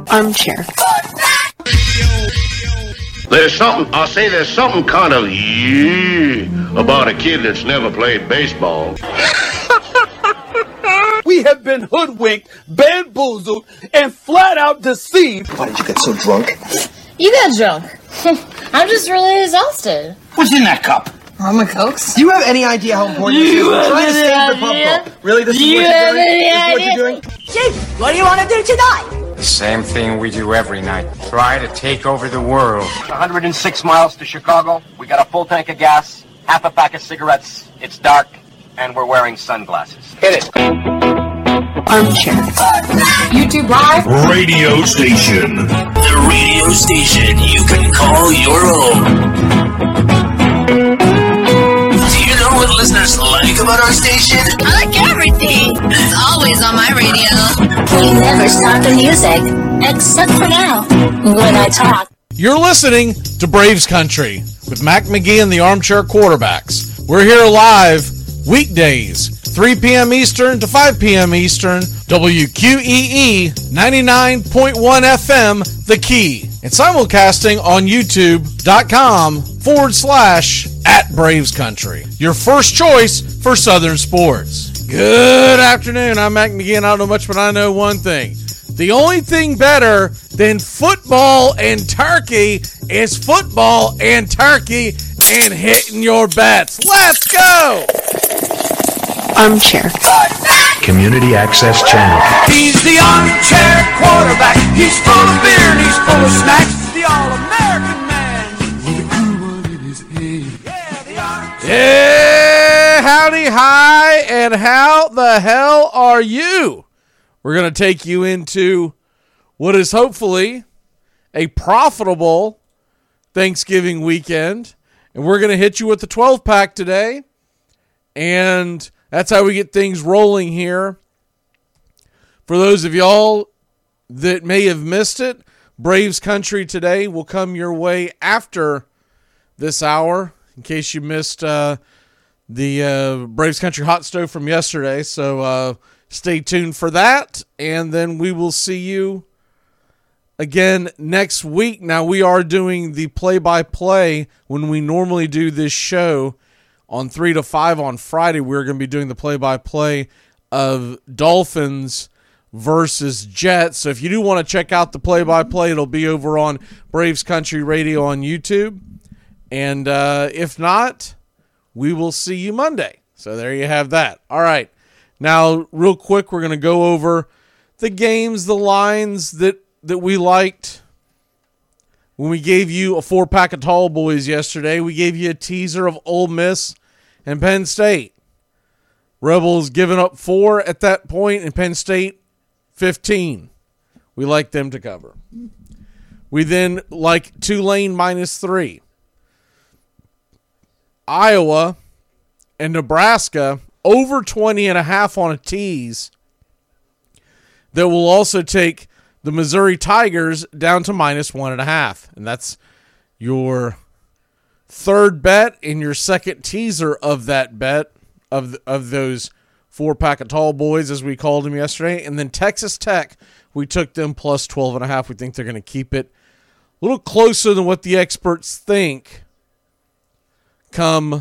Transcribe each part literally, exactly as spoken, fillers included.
Armchair. There's something, I'll say there's something kind of yeah about a kid that's never played baseball. We have been hoodwinked, bamboozled, and flat out deceived. Why did you get so drunk? You got drunk. I'm just really exhausted. What's in that cup? Rum and Cokes? Do you have any idea how important this is? You We're trying to save the pump cup. Really? This is what you're doing? This is what you're doing? Chief, what do you want to do tonight? The same thing we do every night. Try to take over the world. one hundred six miles to Chicago. We got a full tank of gas, half a pack of cigarettes. It's dark, and we're wearing sunglasses. Hit it. Armchair. YouTube Live? Radio station. The radio station you can call your own. Do you know what listeners like about our station? I like everything. It's always on my radio. We never stop the music, except for now, when I talk. You're listening to Braves Country with Mac McGee and the Armchair Quarterbacks. We're here live weekdays, three p.m. Eastern to five p.m. Eastern, W Q E E ninety-nine point one F M, The Key, and simulcasting on YouTube.com forward slash at Braves Country. Your first choice for Southern sports. Good afternoon. I'm Mac McGee, and I don't know much, but I know one thing. The only thing better than football and turkey is football and turkey and hitting your bets. Let's go! Armchair. Community Access Channel. He's the armchair quarterback. He's full of beer and he's full of snacks. The all-American man with a cool one in his head. Yeah, the armchair. Yeah, howdy, hi, and how the hell are you? We're going to take you into what is hopefully a profitable Thanksgiving weekend. And we're going to hit you with the twelve-pack today. And that's how we get things rolling here. For those of y'all that may have missed it, Braves Country today will come your way after this hour, in case you missed uh, the uh, Braves Country Hot Stove from yesterday. So uh, stay tuned for that, and then we will see you again next week. Now, we are doing the play-by-play when we normally do this show on three to five on Friday. We're going to be doing the play-by-play of Dolphins versus Jets. So if you do want to check out the play-by-play, it'll be over on Braves Country Radio on YouTube. And uh, if not, we will see you Monday. So there you have that. All right. Now, real quick, we're going to go over the games, the lines that, that we liked. When we gave you a four-pack of tall boys yesterday, we gave you a teaser of Ole Miss and Penn State. Rebels giving up four at that point, and Penn State fifteen. We like them to cover. We then like Tulane minus three. Iowa and Nebraska over twenty and a half on a tease. That will also take the Missouri Tigers down to minus one and a half. And that's your third bet and your second teaser of that bet of, of those four pack of tall boys, as we called them yesterday. And then Texas Tech, we took them plus twelve and a half. We think they're going to keep it a little closer than what the experts think. Come,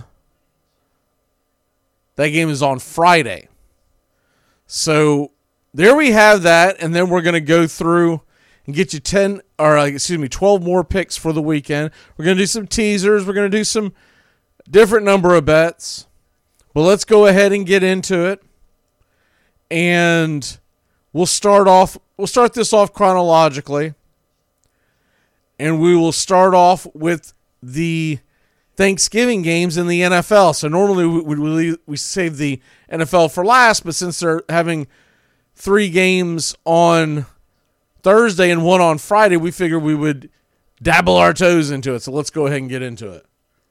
that game is on Friday. So there we have that, and then we're going to go through and get you ten, or uh, excuse me, twelve more picks for the weekend. We're going to do some teasers. We're going to do some different number of bets. But let's go ahead and get into it. And we'll start off, we'll start this off chronologically. And we will start off with the Thanksgiving games in the N F L. So normally we, we, we save the N F L for last, but since they're having three games on Thursday and one on Friday, we figured we would dabble our toes into it. So let's go ahead and get into it.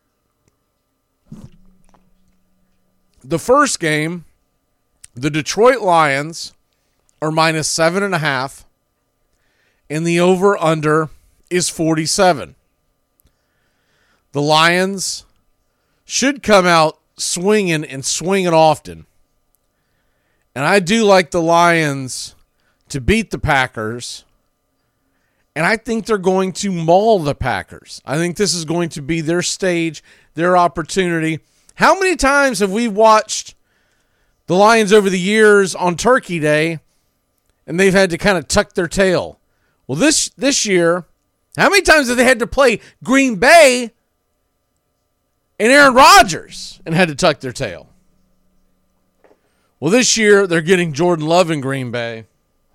The first game, the Detroit Lions are minus seven and a half, and the over-under is forty-seven. The Lions should come out swinging and swinging often. And I do like the Lions to beat the Packers. And I think they're going to maul the Packers. I think this is going to be their stage, their opportunity. How many times have we watched the Lions over the years on Turkey Day and they've had to kind of tuck their tail? Well, this this year, how many times have they had to play Green Bay and Aaron Rodgers and had to tuck their tail? Well, this year they're getting Jordan Love in Green Bay.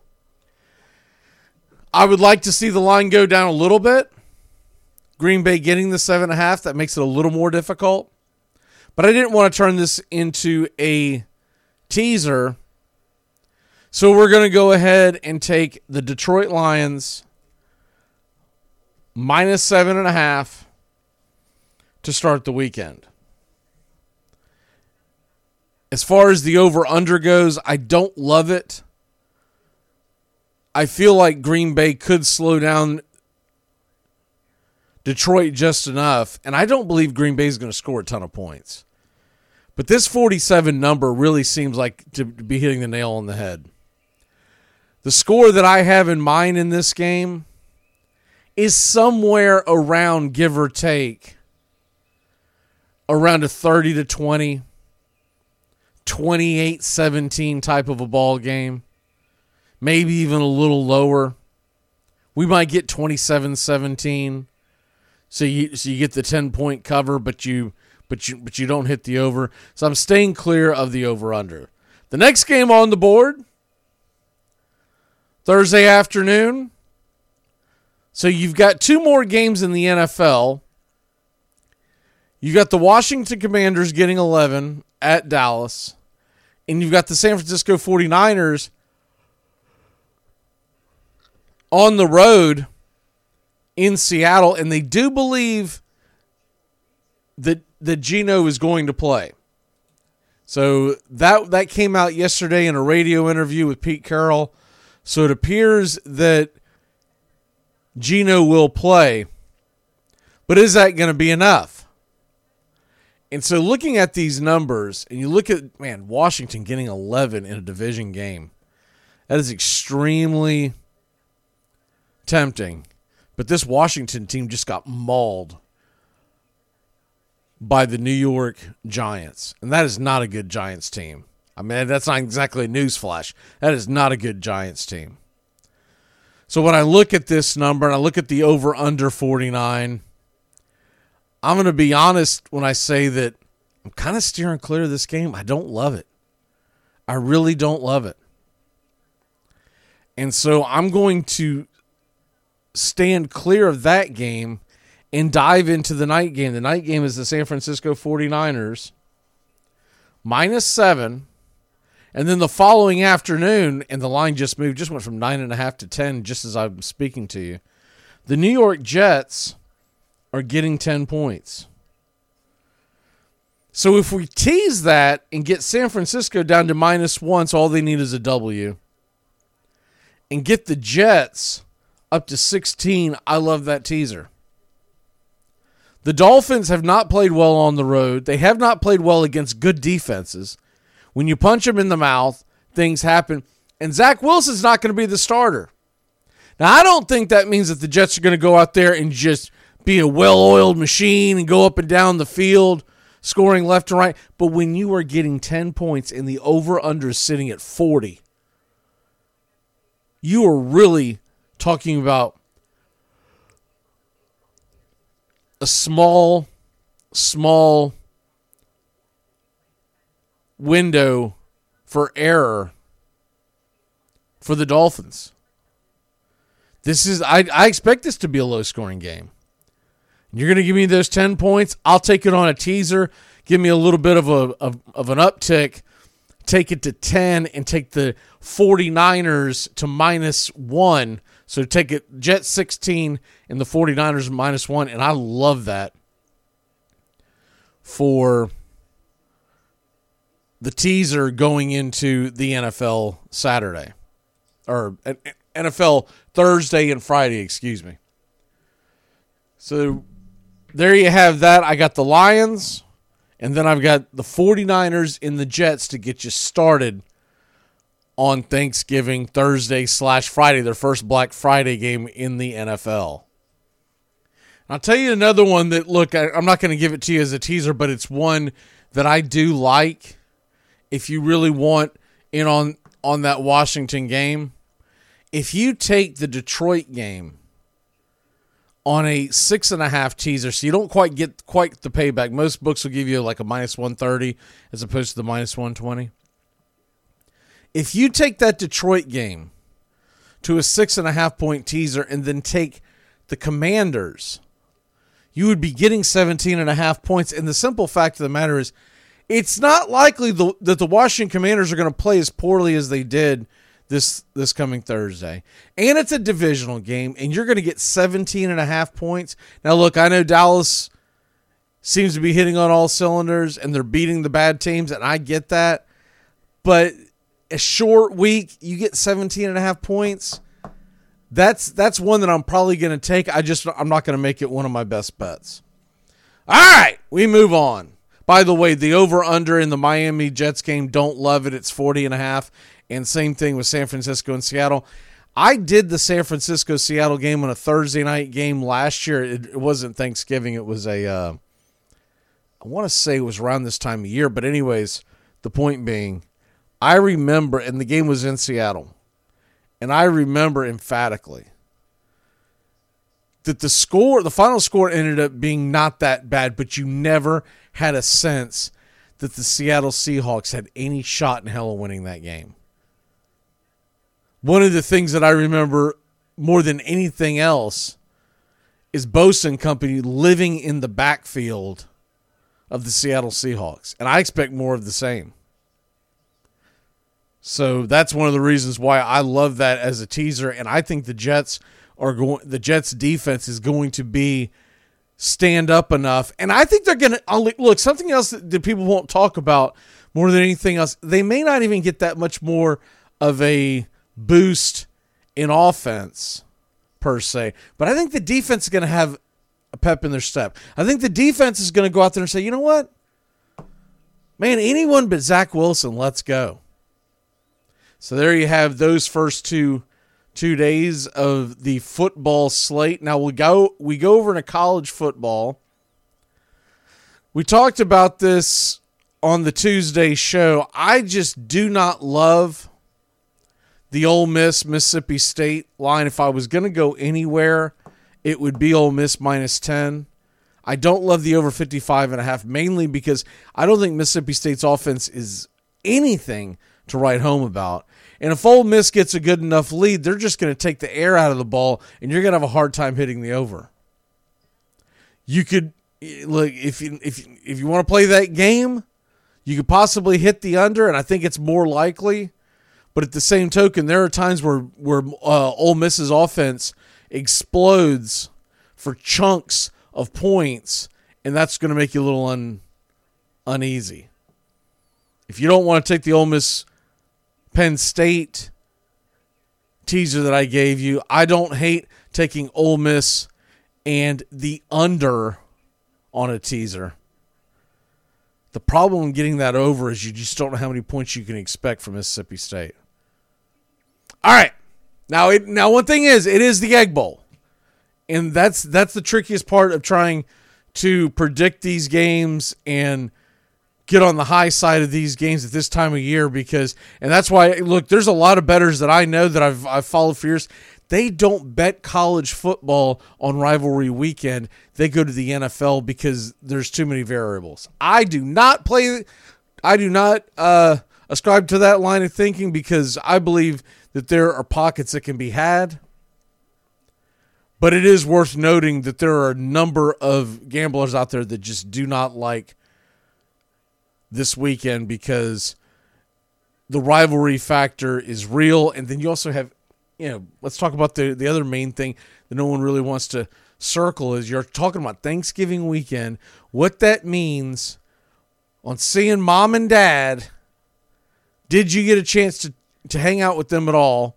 I would like to see the line go down a little bit. Green Bay getting the seven and a half, that makes it a little more difficult. But I didn't want to turn this into a teaser. So we're going to go ahead and take the Detroit Lions minus seven and a half to start the weekend. As far as the over-under goes, I don't love it. I feel like Green Bay could slow down Detroit just enough, and I don't believe Green Bay is going to score a ton of points. But this forty-seven number really seems like to be hitting the nail on the head. The score that I have in mind in this game is somewhere around, give or take, around a thirty to twenty, twenty-eight seventeen type of a ball game. Maybe even a little lower. We might get twenty-seven seventeen. So you so you get the ten-point cover, but you but you but you don't hit the over. So I'm staying clear of the over-under. The next game on the board, Thursday afternoon. So you've got two more games in the N F L. You've got the Washington Commanders getting eleven at Dallas. And you've got the San Francisco forty-niners on the road in Seattle, and they do believe that that Geno is going to play. So that that came out yesterday in a radio interview with Pete Carroll. So it appears that Geno will play, but is that going to be enough? And so looking at these numbers, and you look at, man, Washington getting eleven in a division game, that is extremely tempting. But this Washington team just got mauled by the New York Giants. And that is not a good Giants team. I mean, that's not exactly a newsflash. That is not a good Giants team. So when I look at this number and I look at the over-under forty-nine, I'm going to be honest when I say that I'm kind of steering clear of this game. I don't love it. I really don't love it. And so I'm going to stand clear of that game and dive into the night game. The night game is the San Francisco forty-niners minus seven. And then the following afternoon, and the line just moved, just went from nine and a half to ten, just as I'm speaking to you. The New York Jets are getting ten points. So if we tease that and get San Francisco down to minus one, so all they need is a W, and get the Jets up to sixteen, I love that teaser. The Dolphins have not played well on the road. They have not played well against good defenses. When you punch them in the mouth, things happen. And Zach Wilson's not going to be the starter. Now, I don't think that means that the Jets are going to go out there and just be a well-oiled machine and go up and down the field, scoring left and right. But when you are getting ten points and the over-under is sitting at forty, you are really talking about a small, small window for error for the Dolphins. This is I, I expect this to be a low-scoring game. You're going to give me those ten points. I'll take it on a teaser. Give me a little bit of a of, of an uptick. Take it to ten and take the forty-niners to minus one. So take it Jets sixteen and the forty-niners minus one. And I love that for the teaser going into the N F L Saturday. Or N F L Thursday and Friday, excuse me. So there you have that. I got the Lions, and then I've got the forty-niners and the Jets to get you started on Thanksgiving, Thursday slash Friday, their first Black Friday game in the N F L. I'll tell you another one that, look, I, I'm not going to give it to you as a teaser, but it's one that I do like if you really want in on, on that Washington game. If you take the Detroit game on a six and a half teaser, so you don't quite get quite the payback. Most books will give you like a minus one thirty as opposed to the minus one twenty. If you take that Detroit game to a six and a half point teaser and then take the Commanders, you would be getting seventeen and a half points. And the simple fact of the matter is, it's not likely the, that the Washington Commanders are going to play as poorly as they did this this coming Thursday. And it's a divisional game, and you're going to get seventeen and a half points. Now, look, I know Dallas seems to be hitting on all cylinders, and they're beating the bad teams, and I get that. But a short week, you get seventeen and a half points. That's that's one that I'm probably going to take. I just I'm not going to make it one of my best bets. All right, we move on. By the way, the over-under in the Miami Jets game, don't love it. It's forty and a half. And same thing with San Francisco and Seattle. I did the San Francisco-Seattle game on a Thursday night game last year. It, it wasn't Thanksgiving. It was a, uh, I want to say it was around this time of year. But anyways, the point being, I remember, and the game was in Seattle, and I remember emphatically that the score, the final score ended up being not that bad, but you never had a sense that the Seattle Seahawks had any shot in hell of winning that game. One of the things that I remember more than anything else is Bosa and company living in the backfield of the Seattle Seahawks, and I expect more of the same. So that's one of the reasons why I love that as a teaser, and I think the Jets are going. The Jets defense is going to be stand up enough, and I think they're going to look. Something else that, that people won't talk about more than anything else, they may not even get that much more of a boost in offense per se, but I think the defense is going to have a pep in their step. I think the defense is going to go out there and say, you know what, man, anyone but Zach Wilson, let's go. So there you have those first two two days of the football slate. Now we go we go over into college football. We talked about this on the Tuesday show. I just do not love the Ole Miss Mississippi State line. If I was going to go anywhere, it would be Ole Miss minus ten. I don't love the over fifty-five and a half, mainly because I don't think Mississippi State's offense is anything to write home about. And if Ole Miss gets a good enough lead, they're just going to take the air out of the ball, and you're going to have a hard time hitting the over. You could look if you if you, if you want to play that game, you could possibly hit the under, and I think it's more likely. But at the same token, there are times where where uh, Ole Miss's offense explodes for chunks of points, and that's going to make you a little un, uneasy. If you don't want to take the Ole Miss Penn State teaser that I gave you, I don't hate taking Ole Miss and the under on a teaser. The problem getting that over is you just don't know how many points you can expect from Mississippi State. All right. Now, it, now one thing is, it is the Egg Bowl. And that's that's the trickiest part of trying to predict these games and get on the high side of these games at this time of year, because, and that's why, look, there's a lot of bettors that I know that I've, I've followed for years. They don't bet college football on rivalry weekend. They go to the N F L because there's too many variables. I do not play, I do not uh, ascribe to that line of thinking, because I believe that there are pockets that can be had. But it is worth noting that there are a number of gamblers out there that just do not like this weekend because the rivalry factor is real. And then you also have, you know, let's talk about the, the other main thing that no one really wants to circle is you're talking about Thanksgiving weekend, what that means on seeing mom and dad. Did you get a chance to, to hang out with them at all?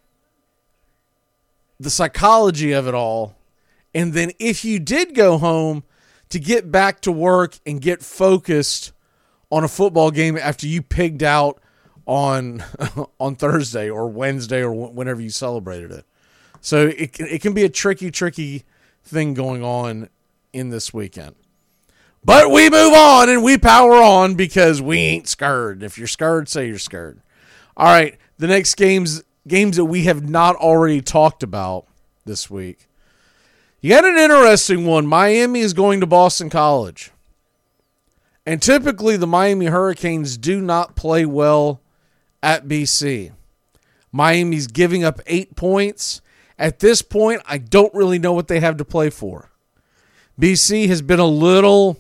The psychology of it all. And then if you did go home, to get back to work and get focused on a football game after you pigged out on on Thursday or Wednesday or whenever you celebrated it. So it it can be a tricky, tricky thing going on in this weekend. But we move on and we power on because we ain't scared. If you're scared, say you're scared. All right, the next games games that we have not already talked about this week. You got an interesting one. Miami is going to Boston College. And typically the Miami Hurricanes do not play well at B C. Miami's giving up eight points. At this point, I don't really know what they have to play for. B C has been a little,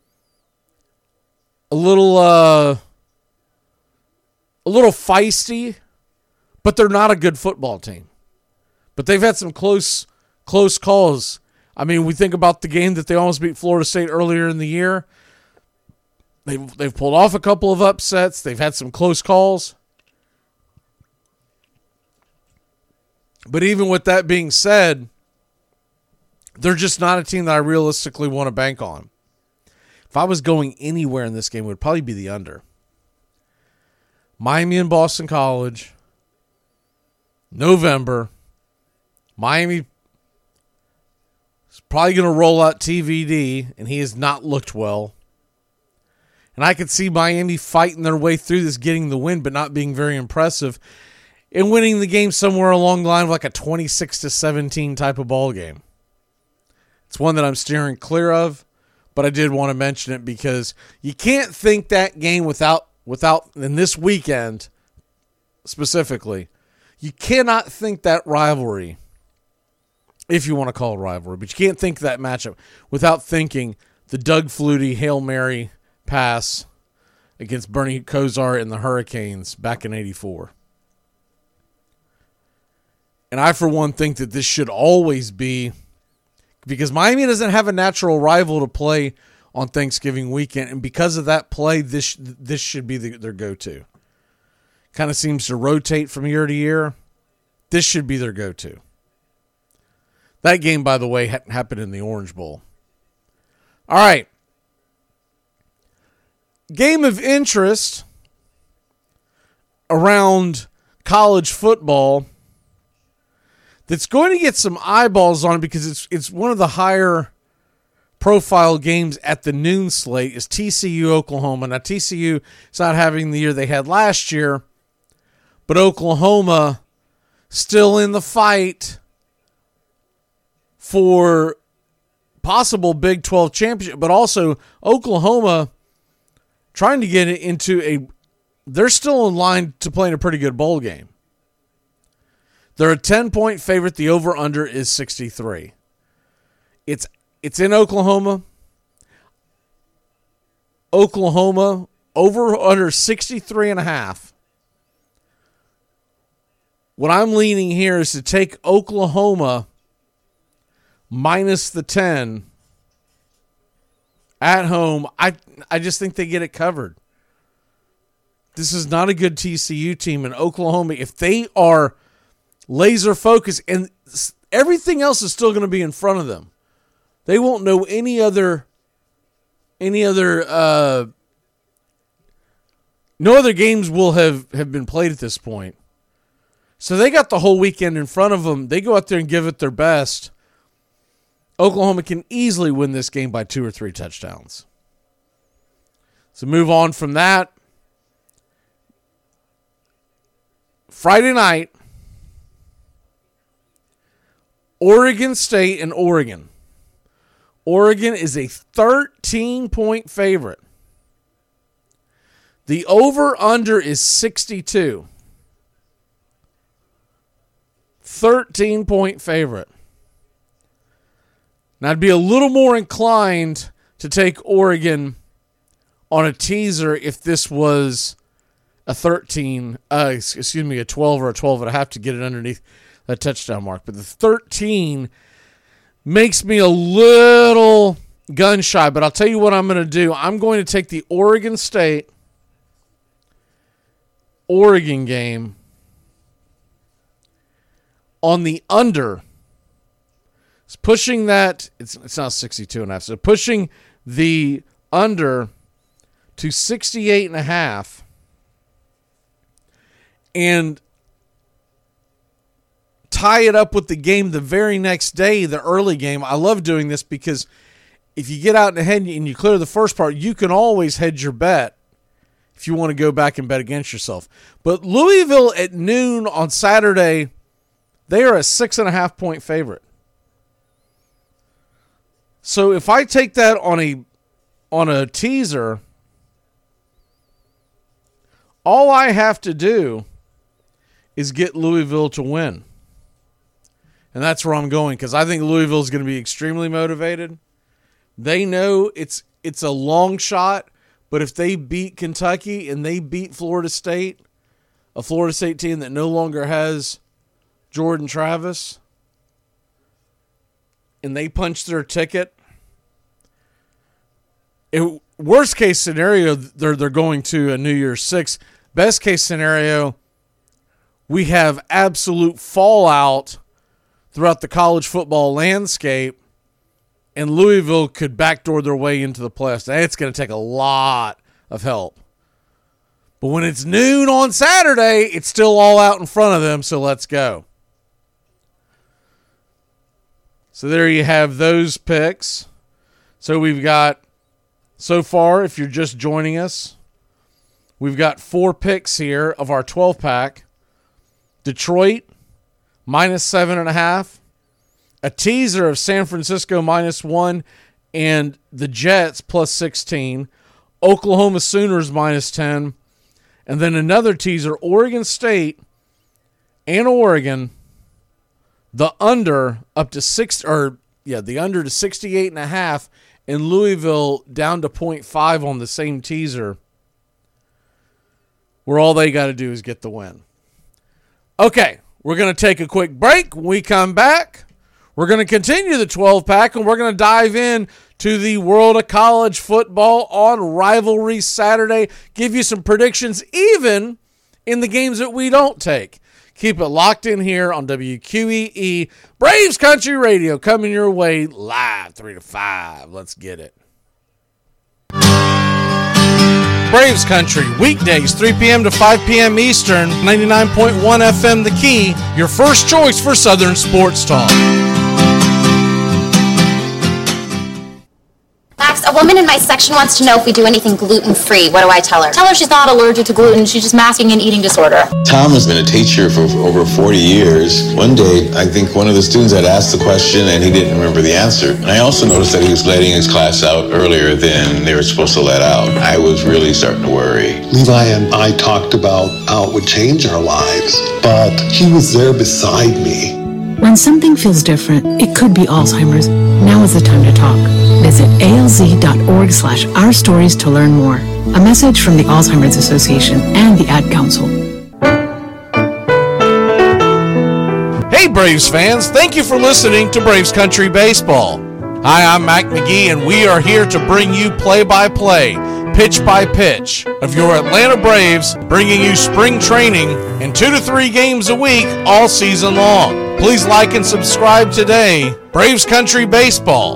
a little, uh, a little feisty, but they're not a good football team. But they've had some close, close calls. I mean, we think about the game that they almost beat Florida State earlier in the year. They've, they've pulled off a couple of upsets. They've had some close calls. But even with that being said, they're just not a team that I realistically want to bank on. If I was going anywhere in this game, it would probably be the under. Miami and Boston College, November. Miami is probably going to roll out T V D, and he has not looked well. And I could see Miami fighting their way through this, getting the win, but not being very impressive, and winning the game somewhere along the line of like a twenty-six to seventeen type of ball game. It's one that I'm steering clear of, but I did want to mention it because you can't think that game without, without in this weekend specifically, you cannot think that rivalry, if you want to call it rivalry, but you can't think that matchup without thinking the Doug Flutie Hail Mary pass against Bernie Kosar and the Hurricanes back in eighty-four. And I, for one, think that this should always be, because Miami doesn't have a natural rival to play on Thanksgiving weekend, and because of that play, this this should be the, their go-to. Kind of seems to rotate from year to year. This should be their go-to. That game, by the way, ha- happened in the Orange Bowl. All right. Game of interest around college football that's going to get some eyeballs on it because it's it's one of the higher profile games at the noon slate is T C U Oklahoma. Now T C U is not having the year they had last year, but Oklahoma still in the fight for possible Big twelve championship, but also Oklahoma trying to get it into a, they're still in line to play in a pretty good bowl game. They're a ten-point favorite. The over-under is sixty-three. It's it's in Oklahoma. Oklahoma, over-under sixty-three and a half. What I'm leaning here is to take Oklahoma minus the ten at home. I I just think they get it covered. This is not a good T C U team in Oklahoma. If they are laser focused, and everything else is still going to be in front of them. They won't know any other, any other, uh, no other games will have, have been played at this point. So they got the whole weekend in front of them. They go out there and give it their best. Oklahoma can easily win this game by two or three touchdowns. So move on from that. Friday night, Oregon State and Oregon. Oregon is a thirteen-point favorite. The over-under is sixty-two. thirteen-point favorite. Now, I'd be a little more inclined to take Oregon on a teaser if this was a thirteen, uh, excuse me, a twelve or a twelve and a half to get it underneath that touchdown mark. But the thirteen makes me a little gun shy. But I'll tell you what I'm going to do. I'm going to take the Oregon State Oregon game on the under. It's pushing that. It's it's not sixty-two and a half. So pushing the under to sixty-eight and a half. and tie it up with the game the very next day, the early game. I love doing this because if you get out ahead and you clear the first part, you can always hedge your bet if you want to go back and bet against yourself. But Louisville at noon on Saturday, they are a six and a half point favorite. So if I take that on a on a teaser, all I have to do is get Louisville to win. And that's where I'm going, because I think Louisville is going to be extremely motivated. They know it's it's a long shot, but if they beat Kentucky and they beat Florida State, a Florida State team that no longer has Jordan Travis, and they punch their ticket, it, worst case scenario, they're they're going to a New Year's Six. Best case scenario, we have absolute fallout throughout the college football landscape, and Louisville could backdoor their way into the playoffs. Now, it's going to take a lot of help. But when it's noon on Saturday, it's still all out in front of them, so let's go. So there you have those picks. So we've got, so far, if you're just joining us, we've got four picks here of our twelve-pack. Detroit, minus seven and a half. A teaser of San Francisco minus one, and the Jets plus sixteen. Oklahoma Sooners minus ten. And then another teaser, Oregon State and Oregon, the under up to six, or yeah, the under to sixty-eight and a half, and Louisville down to point five on the same teaser, where all they got to do is get the win. Okay, we're going to take a quick break. When we come back, we're going to continue the twelve-pack, and we're going to dive in to the world of college football on Rivalry Saturday, give you some predictions even in the games that we don't take. Keep it locked in here on W Q E E, Braves Country Radio, coming your way live three to five. Let's get it. Braves Country, weekdays, three p.m. to five p.m. Eastern, ninety-nine point one F M The Key, your first choice for Southern sports talk. Max, a woman in my section wants to know if we do anything gluten-free. What do I tell her? Tell her she's not allergic to gluten. She's just masking an eating disorder. Tom has been a teacher for over forty years. One day, I think one of the students had asked the question and he didn't remember the answer. And I also noticed that he was letting his class out earlier than they were supposed to let out. I was really starting to worry. Levi and I talked about how it would change our lives, but he was there beside me. When something feels different, it could be Alzheimer's. Now is the time to talk. Visit alz.org slash our stories to learn more. A message from the Alzheimer's Association and the Ad Council. Hey Braves fans, thank you for listening to Braves Country Baseball. Hi, I'm Mac McGee, and we are here to bring you play-by-play, pitch-by-pitch of your Atlanta Braves, bringing you spring training and two to three games a week all season long. Please like and subscribe today. Braves Country Baseball.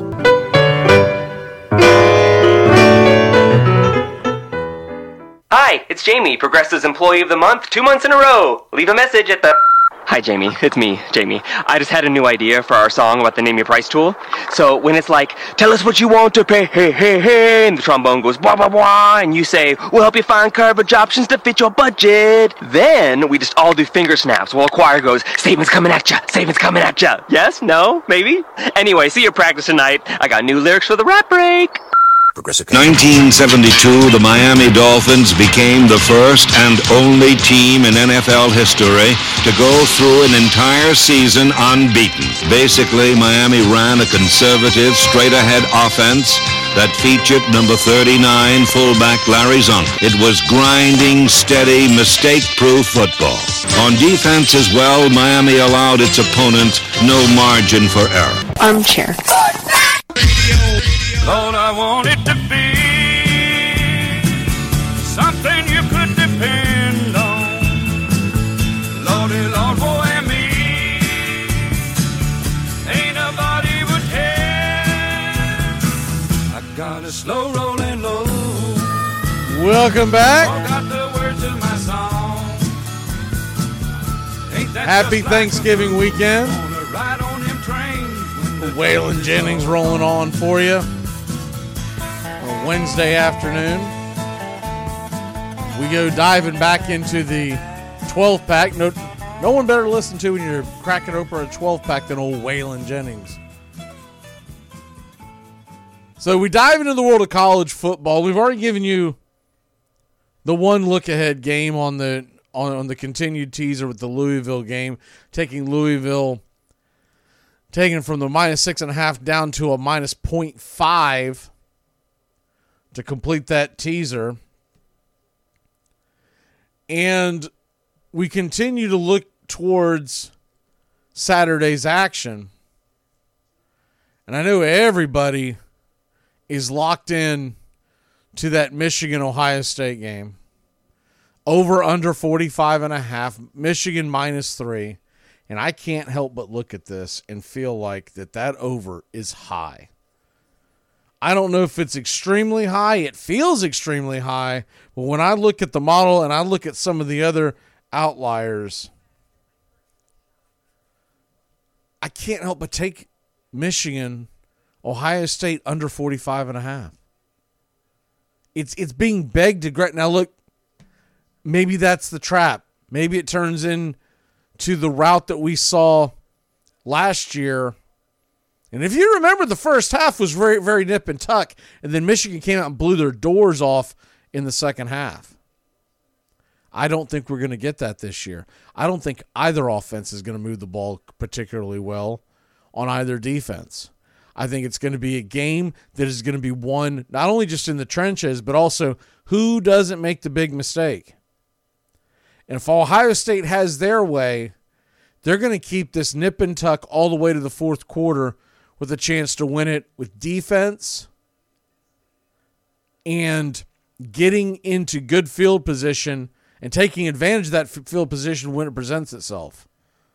Hi, it's Jamie, Progressive's Employee of the Month, two months in a row. Leave a message at the... Hi, Jamie. It's me, Jamie. I just had a new idea for our song about the Name Your Price tool. So when it's like, tell us what you want to pay, hey, hey, hey, and the trombone goes, blah, blah, blah, and you say, we'll help you find coverage options to fit your budget. Then we just all do finger snaps while a choir goes, statements coming at ya, statements coming at ya. Yes? No? Maybe? Anyway, see your practice tonight. I got new lyrics for the rap break. nineteen seventy-two, the Miami Dolphins became the first and only team in N F L history to go through an entire season unbeaten. Basically, Miami ran a conservative, straight-ahead offense that featured number thirty-nine fullback Larry Zonk. It was grinding, steady, mistake-proof football. On defense as well, Miami allowed its opponents no margin for error. Armchair. Lord, I want it to be something you could depend on. Lordy, Lord, boy, and me, ain't nobody would care. I got a slow rolling low. Welcome back. Got the words of my song. Happy Thanksgiving weekend. Waylon Jennings rolling on for you on Wednesday afternoon. We go diving back into the twelve pack. No, no one better to listen to when you're cracking open a twelve pack than old Waylon Jennings. So we dive into the world of college football. We've already given you the one look-ahead game on the on, on the continued teaser with the Louisville game, taking Louisville, taking from the minus six and a half down to a minus point five to complete that teaser. And we continue to look towards Saturday's action. And I know everybody is locked in to that Michigan-Ohio State game. Over under forty-five and a half, Michigan minus three. And I can't help but look at this and feel like that that over is high. I don't know if it's extremely high. It feels extremely high. But when I look at the model and I look at some of the other outliers, I can't help but take Michigan, Ohio State under forty-five and a half. It's it's being begged to grant. Now look, maybe that's the trap. Maybe it turns in to the route that we saw last year. And if you remember, the first half was very, very nip and tuck, and then Michigan came out and blew their doors off in the second half. I don't think we're going to get that this year. I don't think either offense is going to move the ball particularly well on either defense. I think it's going to be a game that is going to be won not only just in the trenches, but also who doesn't make the big mistake. And if Ohio State has their way, they're going to keep this nip and tuck all the way to the fourth quarter with a chance to win it with defense and getting into good field position and taking advantage of that field position when it presents itself.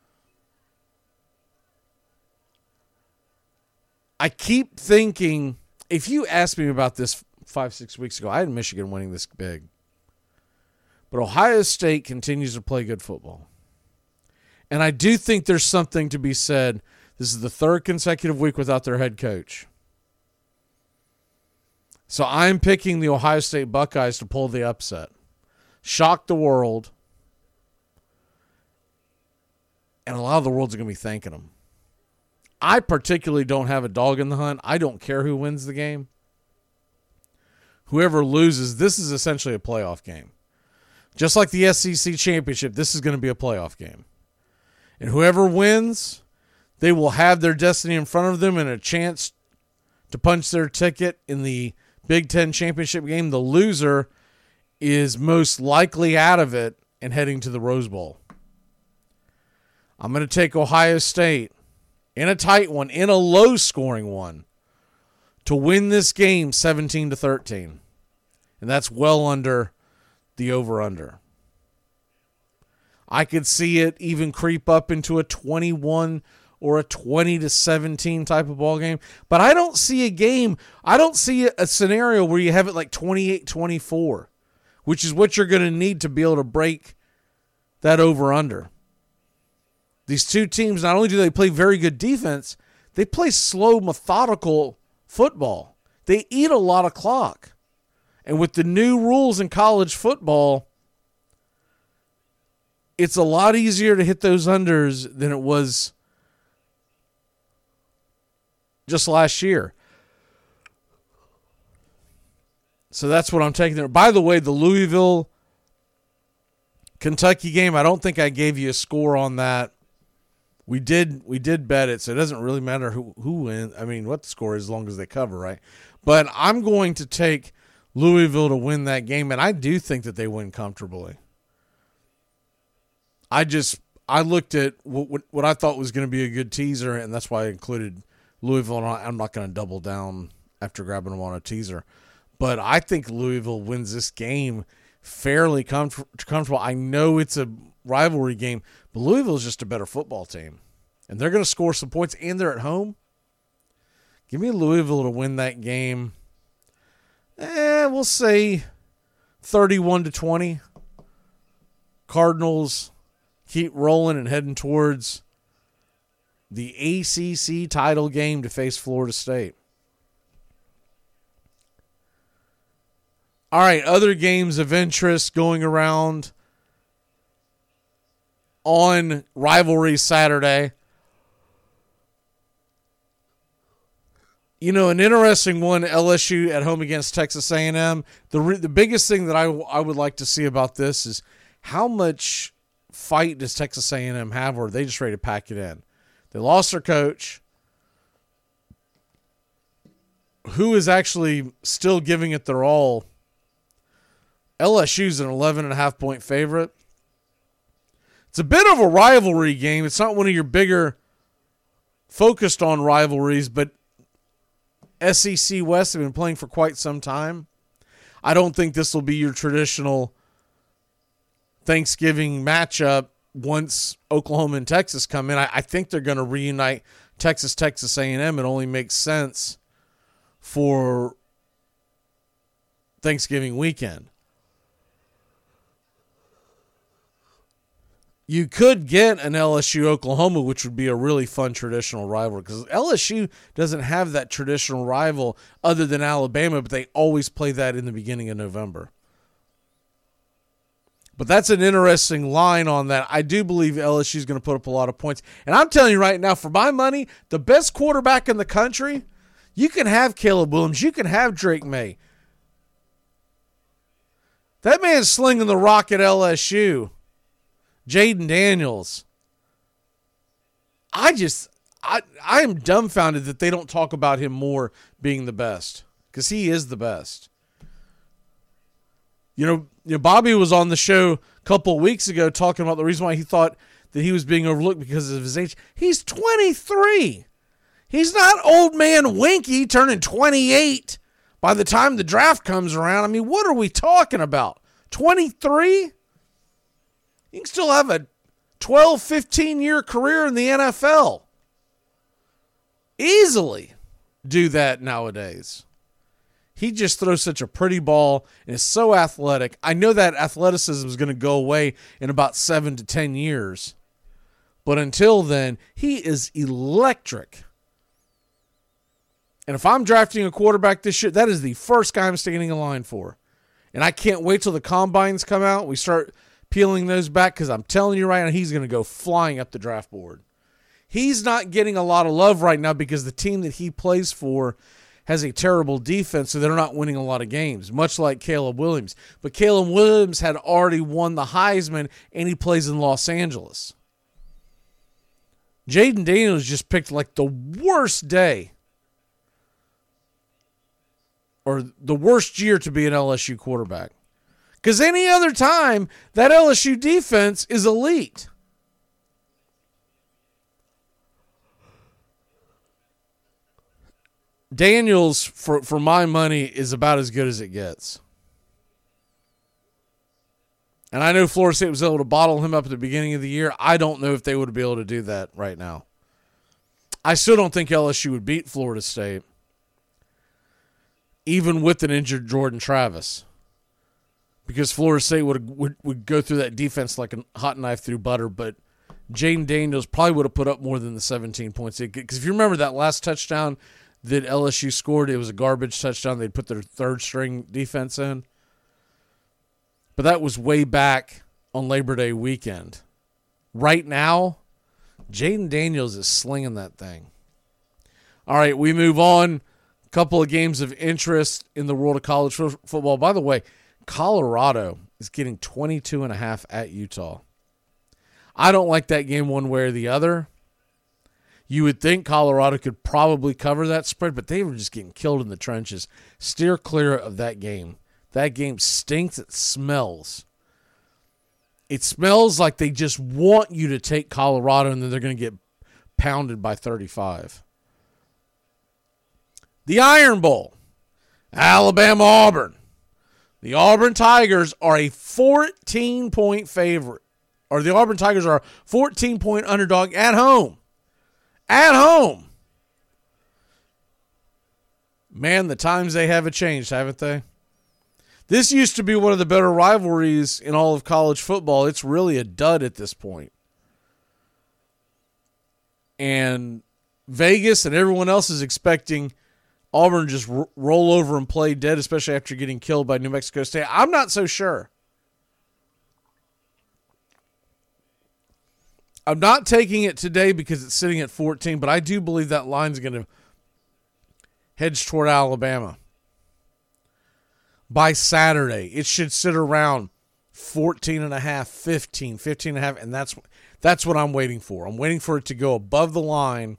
I keep thinking, if you asked me about this five, six weeks ago, I had Michigan winning this big. But Ohio State continues to play good football. And I do think there's something to be said. This is the third consecutive week without their head coach. So I'm picking the Ohio State Buckeyes to pull the upset. Shock the world. And a lot of the world's going to be thanking them. I particularly don't have a dog in the hunt. I don't care who wins the game. Whoever loses, this is essentially a playoff game. Just like the S E C championship, this is going to be a playoff game. And whoever wins, they will have their destiny in front of them and a chance to punch their ticket in the Big Ten championship game. The loser is most likely out of it and heading to the Rose Bowl. I'm going to take Ohio State in a tight one, in a low-scoring one, to win this game seventeen to thirteen. And that's well under the over-under. I could see it even creep up into a twenty-one or a twenty to seventeen type of ball game. But I don't see a game, I don't see a scenario where you have it like twenty-eight twenty-four, which is what you're going to need to be able to break that over-under. These two teams, not only do they play very good defense, they play slow, methodical football. They eat a lot of clock. And with the new rules in college football, it's a lot easier to hit those unders than it was just last year. So that's what I'm taking there. By the way, the Louisville Kentucky game, I don't think I gave you a score on that. We did we did bet it, so it doesn't really matter who, who wins. I mean, what the score is as long as they cover, right? But I'm going to take Louisville to win that game, and I do think that they win comfortably. I just, I looked at what, what I thought was going to be a good teaser, and that's why I included Louisville, and I'm not going to double down after grabbing them on a teaser. But I think Louisville wins this game fairly comf- comfortable. I know it's a rivalry game, but Louisville is just a better football team. And they're going to score some points, and they're at home. Give me Louisville to win that game. Eh, we'll say thirty-one to twenty. Cardinals keep rolling and heading towards the A C C title game to face Florida State. All right, other games of interest going around on Rivalry Saturday. You know, an interesting one, L S U at home against Texas A and M. The re- the biggest thing that I, I would like to see about this is how much fight does Texas A and M have, or are they just ready to pack it in? They lost their coach, who is actually still giving it their all. L S U's an eleven and a half point favorite. It's a bit of a rivalry game. It's not one of your bigger focused on rivalries, but S E C West have been playing for quite some time. I don't think this will be your traditional Thanksgiving matchup once Oklahoma and Texas come in. I, I think they're going to reunite Texas, Texas A and M. It only makes sense for Thanksgiving weekend. You could get an L S U Oklahoma, which would be a really fun traditional rivalry, because L S U doesn't have that traditional rival other than Alabama, but they always play that in the beginning of November. But that's an interesting line on that. I do believe L S U is going to put up a lot of points. And I'm telling you right now, for my money, the best quarterback in the country, you can have Caleb Williams. You can have Drake May. That man's slinging the rock at L S U. Jaden Daniels. I just, I, I am dumbfounded that they don't talk about him more being the best, because he is the best. You know, you know, Bobby was on the show a couple of weeks ago talking about the reason why he thought that he was being overlooked because of his age. He's twenty-three. He's not old man Winky turning twenty-eight by the time the draft comes around. I mean, what are we talking about? twenty-three? You can still have a twelve, fifteen-year career in the N F L. Easily do that nowadays. He just throws such a pretty ball and is so athletic. I know that athleticism is going to go away in about seven to ten years. But until then, he is electric. And if I'm drafting a quarterback this year, that is the first guy I'm standing in line for. And I can't wait till the combines come out. We start peeling those back, because I'm telling you right now, he's going to go flying up the draft board. He's not getting a lot of love right now because the team that he plays for has a terrible defense, so they're not winning a lot of games, much like Caleb Williams. But Caleb Williams had already won the Heisman, and he plays in Los Angeles. Jaden Daniels just picked like the worst day, or the worst year to be an L S U quarterback. Because any other time, that L S U defense is elite. Daniels, for, for my money, is about as good as it gets. And I know Florida State was able to bottle him up at the beginning of the year. I don't know if they would be able to do that right now. I still don't think L S U would beat Florida State, even with an injured Jordan Travis. Because Florida State would, would would go through that defense like a hot knife through butter, but Jaden Daniels probably would have put up more than the seventeen points. Because if you remember that last touchdown that L S U scored, it was a garbage touchdown. They'd put their third string defense in. But that was way back on Labor Day weekend. Right now, Jaden Daniels is slinging that thing. All right, we move on. A couple of games of interest in the world of college f- football. By the way, Colorado is getting twenty-two and a half at Utah. I don't like that game one way or the other. You would think Colorado could probably cover that spread, but they were just getting killed in the trenches. Steer clear of that game. That game stinks. It smells. It smells like they just want you to take Colorado and then they're going to get pounded by thirty-five. The Iron Bowl. Alabama Auburn. The Auburn Tigers are a fourteen-point favorite. Or the Auburn Tigers are a fourteen-point underdog at home. At home. Man, the times they haven't changed, haven't they? This used to be one of the better rivalries in all of college football. It's really a dud at this point. And Vegas and everyone else is expecting Auburn just r- roll over and play dead, especially after getting killed by New Mexico State. I'm not so sure. I'm not taking it today because it's sitting at fourteen, but I do believe that line's going to hedge toward Alabama. By Saturday, it should sit around fourteen and a half, fifteen, fifteen and a half, and that's that's what I'm waiting for. I'm waiting for it to go above the line.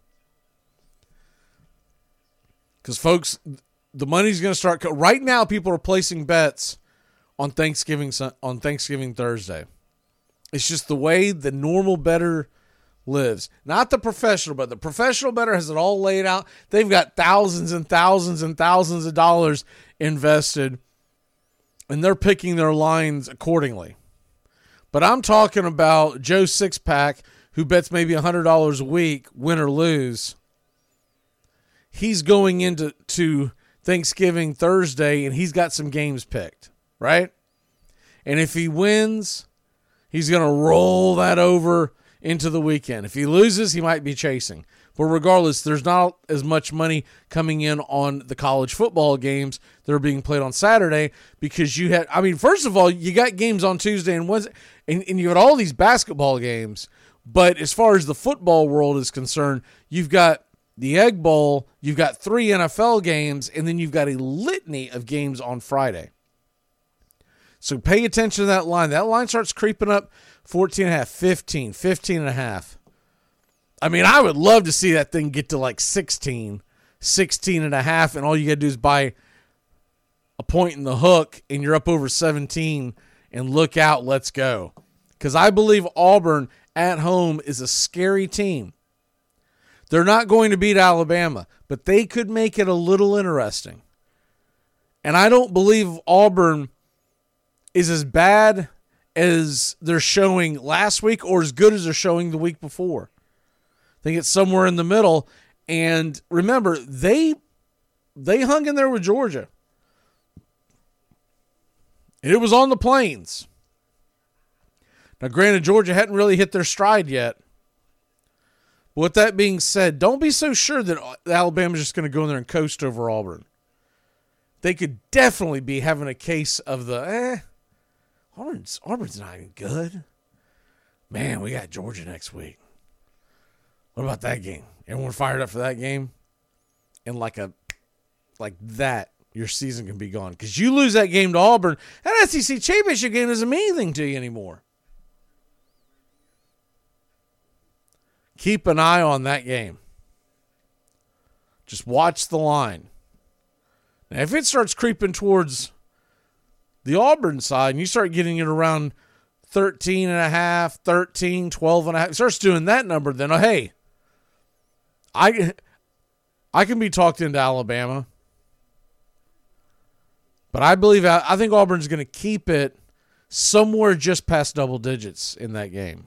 Because, folks, the money's going to start. Co- right now, people are placing bets on Thanksgiving on Thanksgiving Thursday. It's just the way the normal bettor lives. Not the professional, but the professional bettor has it all laid out. They've got thousands and thousands and thousands of dollars invested, and they're picking their lines accordingly. But I'm talking about Joe Sixpack, who bets maybe one hundred dollars a week, win or lose. He's going into to Thanksgiving Thursday, and he's got some games picked, right? And if he wins, he's going to roll that over into the weekend. If he loses, he might be chasing. But regardless, there's not as much money coming in on the college football games that are being played on Saturday because you had, I mean, first of all, you got games on Tuesday and Wednesday, and, and you had all these basketball games. But as far as the football world is concerned, you've got the Egg Bowl, you've got three N F L games, and then you've got a litany of games on Friday. So pay attention to that line. That line starts creeping up fourteen and a half, fifteen, fifteen and a half. I mean, I would love to see that thing get to like sixteen, sixteen and a half, and all you got to do is buy a point in the hook, and you're up over seventeen, and look out, let's go. Because I believe Auburn at home is a scary team. They're not going to beat Alabama, but they could make it a little interesting. And I don't believe Auburn is as bad as they're showing last week or as good as they're showing the week before. I think it's somewhere in the middle. And remember, they they hung in there with Georgia. And it was on the plains. Now, granted, Georgia hadn't really hit their stride yet. But with that being said, don't be so sure that Alabama's just going to go in there and coast over Auburn. They could definitely be having a case of the, eh, Auburn's, Auburn's not even good. Man, we got Georgia next week. What about that game? Everyone fired up for that game? And like a, like that, your season can be gone. Because you lose that game to Auburn, that S E C championship game doesn't mean anything to you anymore. Keep an eye on that game. Just watch the line. Now, if it starts creeping towards the Auburn side and you start getting it around thirteen and a half, thirteen, twelve and a half, it starts doing that number, then, oh, hey, I, I can be talked into Alabama. But I believe, I think Auburn's going to keep it somewhere just past double digits in that game.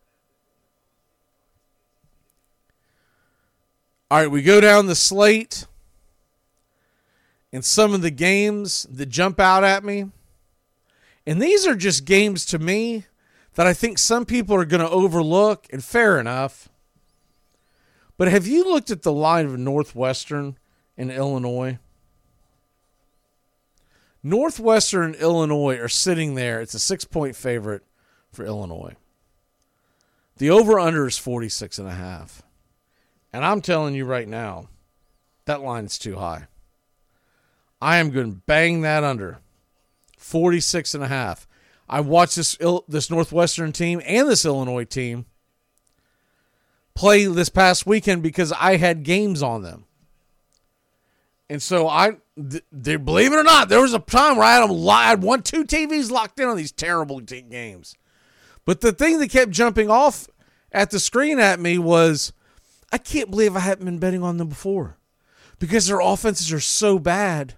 All right, we go down the slate, and some of the games that jump out at me, and these are just games to me that I think some people are going to overlook, and fair enough. But have you looked at the line of Northwestern and Illinois? Northwestern and Illinois are sitting there. It's a six-point favorite for Illinois. The over-under is forty-six and a half. And I'm telling you right now, that line's too high. I am going to bang that under. forty-six and a half. I watched this this Northwestern team and this Illinois team play this past weekend because I had games on them. And so I, they, believe it or not, there was a time where I had, them, I had one, two T Vs locked in on these terrible t- games. But the thing that kept jumping off at the screen at me was, I can't believe I haven't been betting on them before because their offenses are so bad.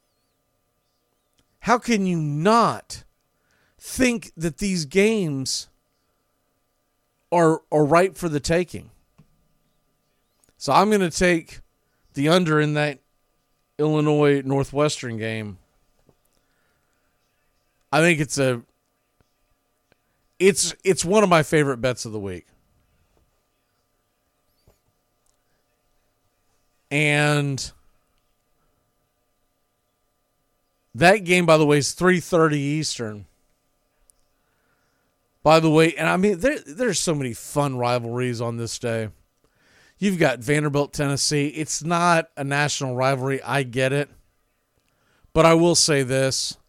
How can you not think that these games are, are ripe for the taking? So I'm going to take the under in that Illinois Northwestern game. I think it's a it's it's one of my favorite bets of the week. And that game, by the way, is three thirty Eastern. By the way, and I mean, there, there's so many fun rivalries on this day. You've got Vanderbilt, Tennessee. It's not a national rivalry. I get it. But I will say this.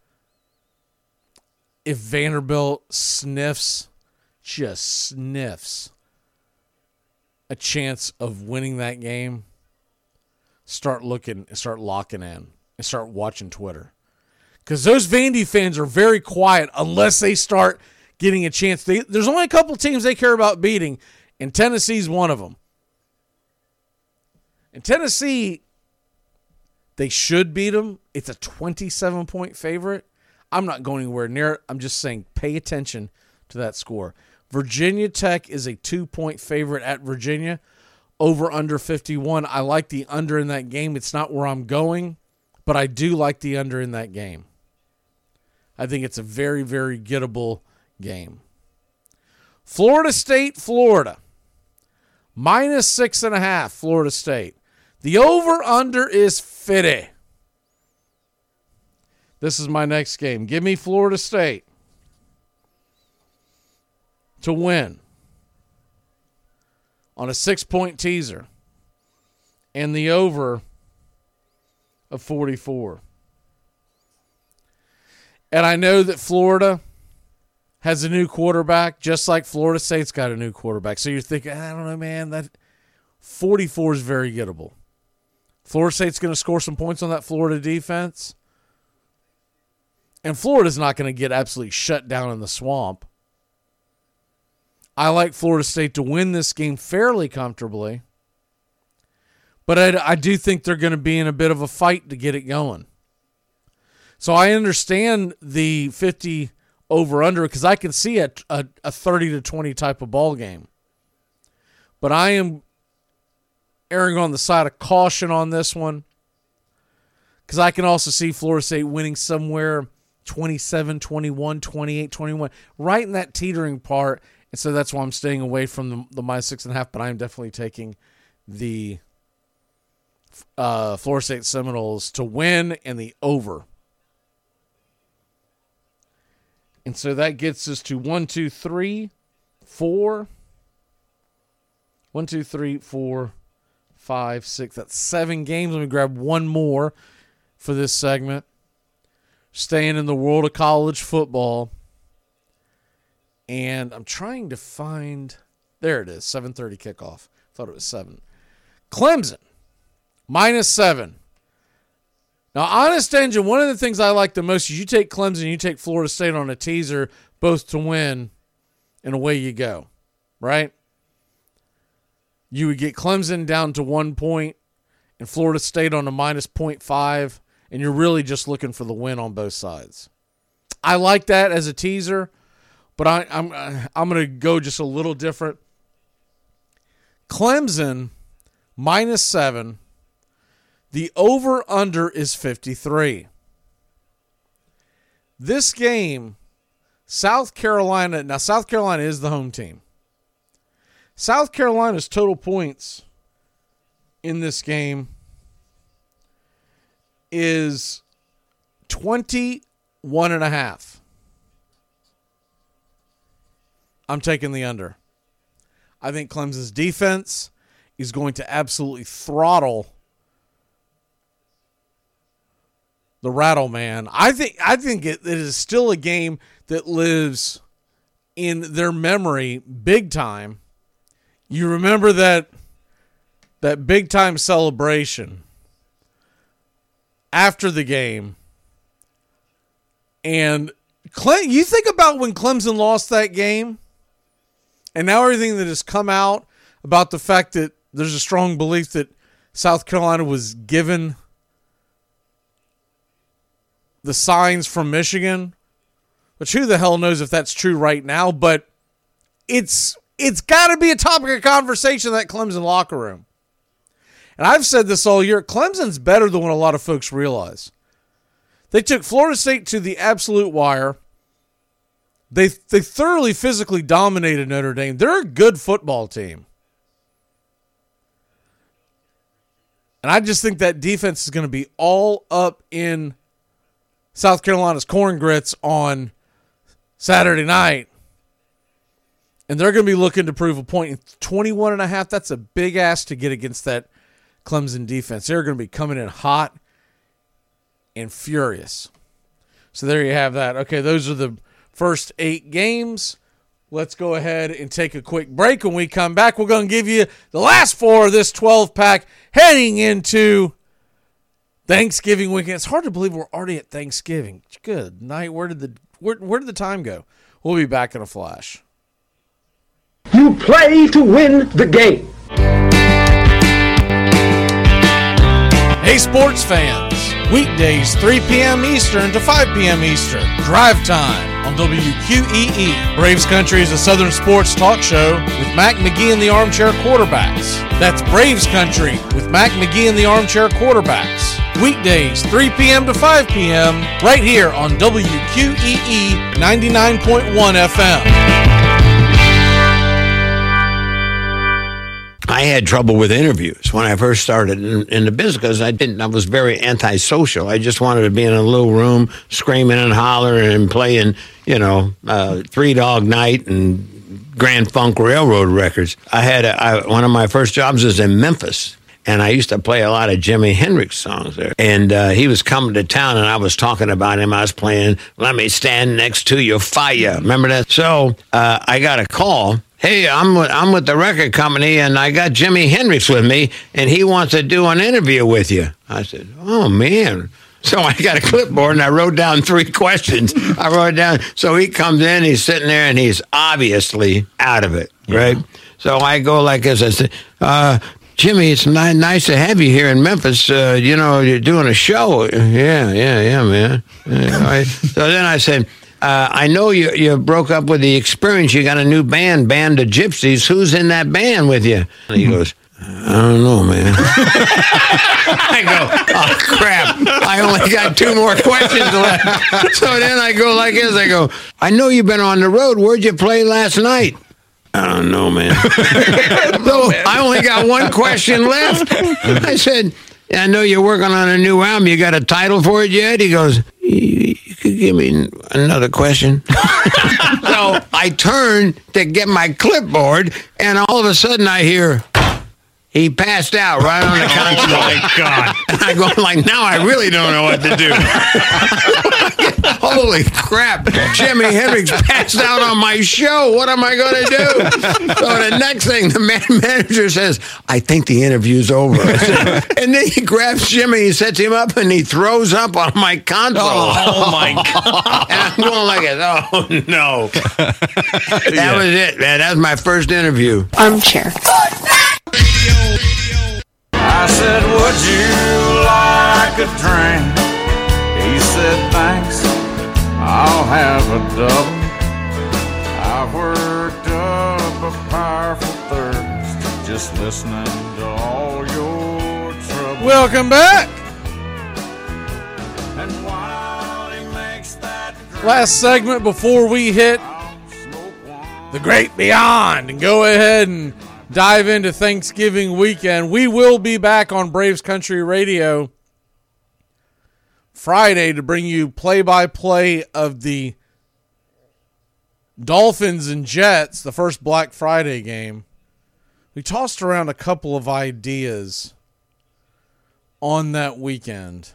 If Vanderbilt sniffs, just sniffs, a chance of winning that game, start looking, start locking in, and start watching Twitter. Because those Vandy fans are very quiet unless they start getting a chance. They, there's only a couple teams they care about beating, and Tennessee's one of them. And Tennessee, they should beat them. It's a twenty-seven point favorite. I'm not going anywhere near it. I'm just saying pay attention to that score. Virginia Tech is a two-point favorite at Virginia. Over under fifty-one. I like the under in that game. It's not where I'm going, but I do like the under in that game. I think it's a very, very gettable game. Florida State, Florida. Minus six and a half, Florida State. The over-under is fifty. This is my next game. Give me Florida State to win on a six-point teaser and the over of forty-four. And I know that Florida has a new quarterback, just like Florida State's got a new quarterback. So you're thinking, I don't know, man, that forty-four is very gettable. Florida State's going to score some points on that Florida defense. And Florida's not going to get absolutely shut down in the swamp. I like Florida State to win this game fairly comfortably. But I, I do think they're going to be in a bit of a fight to get it going. So I understand the fifty over-under because I can see a, a, a thirty to twenty type of ball game. But I am erring on the side of caution on this one because I can also see Florida State winning somewhere twenty-seven twenty-one, twenty-eight twenty-one, right in that teetering part. And so that's why I'm staying away from the, the minus six and a half, but I am definitely taking the uh, Florida State Seminoles to win and the over. And so that gets us to one, two, three, four. One, two, three, four, five, six. That's seven games. Let me grab one more for this segment. Staying in the world of college football. And I'm trying to find... There it is. seven thirty kickoff. Thought it was seven. Clemson. Minus seven. Now, Honest Engine, one of the things I like the most is you take Clemson, you take Florida State on a teaser, both to win, and away you go. Right? You would get Clemson down to one point and Florida State on a minus point five, and you're really just looking for the win on both sides. I like that as a teaser, but I, I'm I'm going to go just a little different. Clemson, minus seven. The over-under is fifty-three. This game, South Carolina, now South Carolina is the home team. South Carolina's total points in this game is twenty-one and a half. I'm taking the under. I think Clemson's defense is going to absolutely throttle the Rattle Man. I think I think it, it is still a game that lives in their memory big time. You remember that that big time celebration after the game, and Cle- you think about when Clemson lost that game, and now everything that has come out about the fact that there's a strong belief that South Carolina was given the signs from Michigan, which who the hell knows if that's true right now, but it's it's got to be a topic of conversation in that Clemson locker room. And I've said this all year, Clemson's better than what a lot of folks realize. They took Florida State to the absolute wire. They they thoroughly physically dominated Notre Dame. They're a good football team. And I just think that defense is going to be all up in South Carolina's corn grits on Saturday night. And they're going to be looking to prove a point. twenty-one and a half, that's a big ask to get against that Clemson defense. They're going to be coming in hot and furious. So there you have that. Okay, those are the first eight games. Let's go ahead and take a quick break. When we come back, we're going to give you the last four of this twelve-pack heading into Thanksgiving weekend. It's hard to believe we're already at Thanksgiving. Good night. Where did the where, where did the time go? We'll be back in a flash. You play to win the game. Hey, sports fans. Weekdays, three p.m. Eastern to five p.m. Eastern. Drive Time on W Q E E. Braves Country is a Southern sports talk show with Mac McGee and the Armchair Quarterbacks. That's Braves Country with Mac McGee and the Armchair Quarterbacks. Weekdays, three p.m. to five p.m. right here on W Q E E ninety-nine point one F M. I had trouble with interviews when I first started in, in the business because I didn't. I was very antisocial. I just wanted to be in a little room, screaming and hollering and playing, you know, uh, Three Dog Night and Grand Funk Railroad records. I had a, I, one of my first jobs was in Memphis, and I used to play a lot of Jimi Hendrix songs there. And uh, he was coming to town, and I was talking about him. I was playing "Let Me Stand Next to Your Fire." Remember that? So uh, I got a call. Hey, I'm with, I'm with the record company, and I got Jimi Hendrix with me, and he wants to do an interview with you. I said, oh, man. So I got a clipboard, and I wrote down three questions. I wrote it down. So he comes in, he's sitting there, and he's obviously out of it, right? Yeah. So I go like this. I said, uh, Jimmy, it's ni- nice to have you here in Memphis. Uh, you know, you're doing a show. Yeah, yeah, yeah, man. Yeah, right. So then I said, Uh, I know you you broke up with the Experience. You got a new band, Band of Gypsies. Who's in that band with you? And he goes, I don't know, man. I go, oh, crap. I only got two more questions left. So then I go like this. I go, I know you've been on the road. Where'd you play last night? I don't know, man. So I only got one question left. I said, I know you're working on a new album. You got a title for it yet? He goes, you, you could give me another question. So I turn to get my clipboard, and all of a sudden I hear, he passed out right on the console. Oh, my God. And I go like, now I really don't know what to do. Holy crap. Jimi Hendrix passed out on my show. What am I going to do? So the next thing, the man- manager says, I think the interview's over. Said, and then he grabs Jimmy, he sets him up, and he throws up on my console. Oh, oh my God. And I'm going like this. Oh, no. That yeah. was it, man. That was my first interview. Armchair. I said, would you like a drink? He said, thanks, I'll have a double. I've worked up a powerful thirst just listening to all your trouble. Welcome back. And while he makes that drink, last segment before we hit the great beyond and go ahead and dive into Thanksgiving weekend. We will be back on Braves Country Radio Friday to bring you play-by-play of the Dolphins and Jets, the first Black Friday game. We tossed around a couple of ideas on that weekend,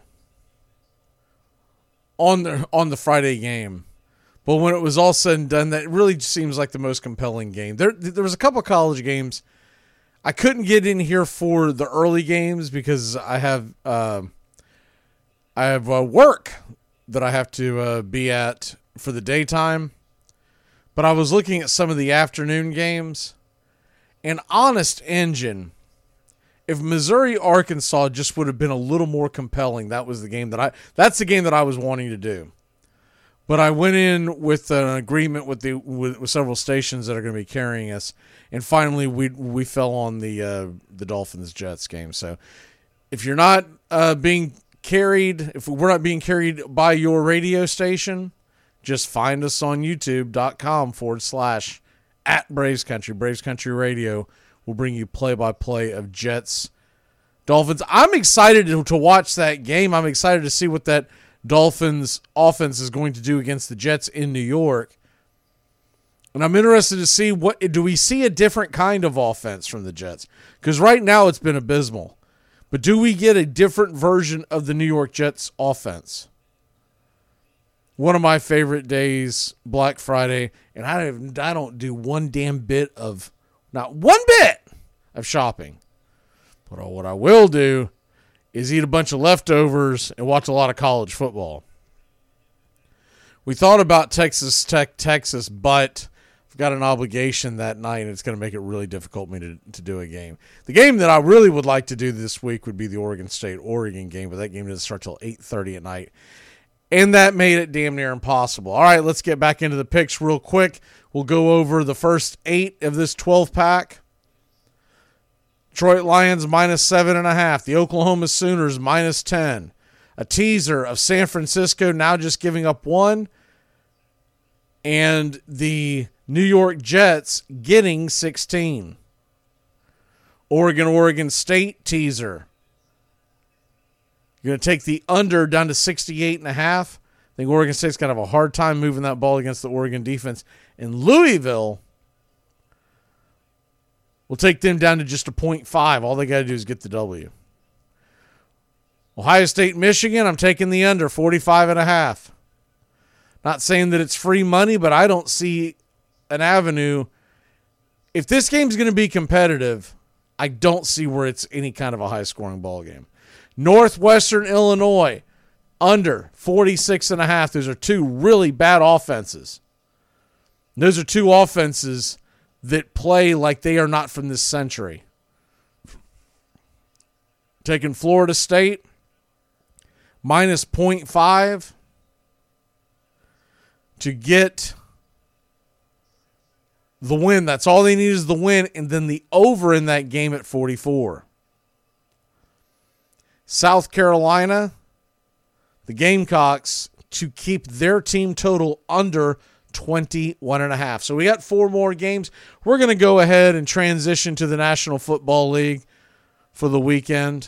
on the, on the Friday game. But when it was all said and done, that really seems like the most compelling game. There there was a couple of college games. I couldn't get in here for the early games because I have uh, I have uh, work that I have to uh, be at for the daytime. But I was looking at some of the afternoon games. And honest engine, if Missouri Arkansas just would have been a little more compelling, that was the game that I that's the game that I was wanting to do. But I went in with an agreement with the with, with several stations that are going to be carrying us, and finally we we fell on the uh, the Dolphins Jets game. So if you're not uh, being carried, if we're not being carried by your radio station, just find us on YouTube.com forward slash at Braves Country. Braves Country Radio will bring you play by play of Jets Dolphins. I'm excited to, to watch that game. I'm excited to see what that Dolphins offense is going to do against the Jets in New York. And I'm interested to see what do we see a different kind of offense from the Jets? Because right now it's been abysmal. But do we get a different version of the New York Jets offense? One of my favorite days, Black Friday, and I don't, I don't do one damn bit of, not one bit of shopping. But what I will do is eat a bunch of leftovers and watch a lot of college football. We thought about Texas Tech, Texas, but I've got an obligation that night, and it's going to make it really difficult for me to, to do a game. The game that I really would like to do this week would be the Oregon State-Oregon game, but that game doesn't start till eight thirty at night. And that made it damn near impossible. All right, let's get back into the picks real quick. We'll go over the first eight of this twelve-pack. Detroit Lions minus seven and a half. The Oklahoma Sooners minus ten. A teaser of San Francisco now just giving up one. And the New York Jets getting sixteen. Oregon, Oregon State teaser. You're going to take the under down to sixty-eight and a half. I think Oregon State's going to have a hard time moving that ball against the Oregon defense. And Louisville will take them down to just a point five. All they got to do is get the W. Ohio State, Michigan, I'm taking the under, forty-five and a half. Not saying that it's free money, but I don't see an avenue. If this game's going to be competitive, I don't see where it's any kind of a high-scoring ball game. Northwestern Illinois, under forty-six and a half. Those are two really bad offenses. Those are two offenses that play like they are not from this century. Taking Florida State, minus point five to get the win. That's all they need is the win, and then the over in that game at forty-four. South Carolina, the Gamecocks, to keep their team total under twenty-one and a half. So we got four more games. We're going to go ahead and transition to the National Football League for the weekend.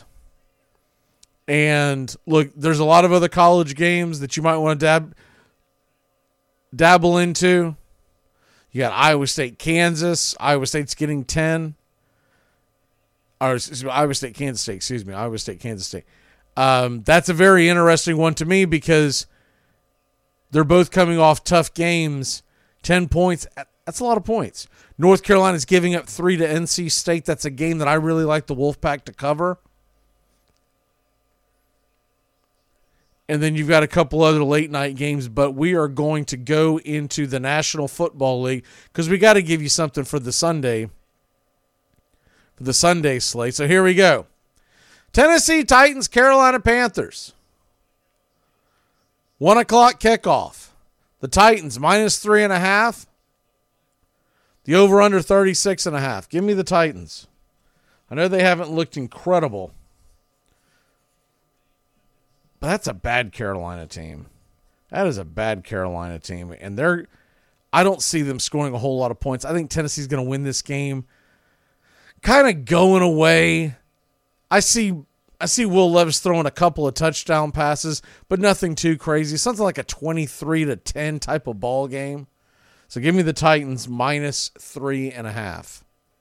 And look, there's a lot of other college games that you might want to dab, dabble into. You got Iowa State, Kansas. Iowa State's getting ten. Or, excuse me, Iowa State, Kansas State, excuse me, Iowa State, Kansas State. Um, that's a very interesting one to me because they're both coming off tough games. ten points, that's a lot of points. North Carolina's giving up three to N C State. That's a game that I really like the Wolfpack to cover. And then you've got a couple other late night games, but we are going to go into the National Football League because we got to give you something for the Sunday For the Sunday slate. So here we go. Tennessee Titans, Carolina Panthers. One o'clock kickoff. The Titans minus three and a half. The over under thirty-six and a half. Give me the Titans. I know they haven't looked incredible, but that's a bad Carolina team. That is a bad Carolina team. And they're, I don't see them scoring a whole lot of points. I think Tennessee's going to win this game. Kind of going away. I see I see Will Levis throwing a couple of touchdown passes, but nothing too crazy. Something like a twenty-three to ten type of ball game. So give me the Titans minus three and a half.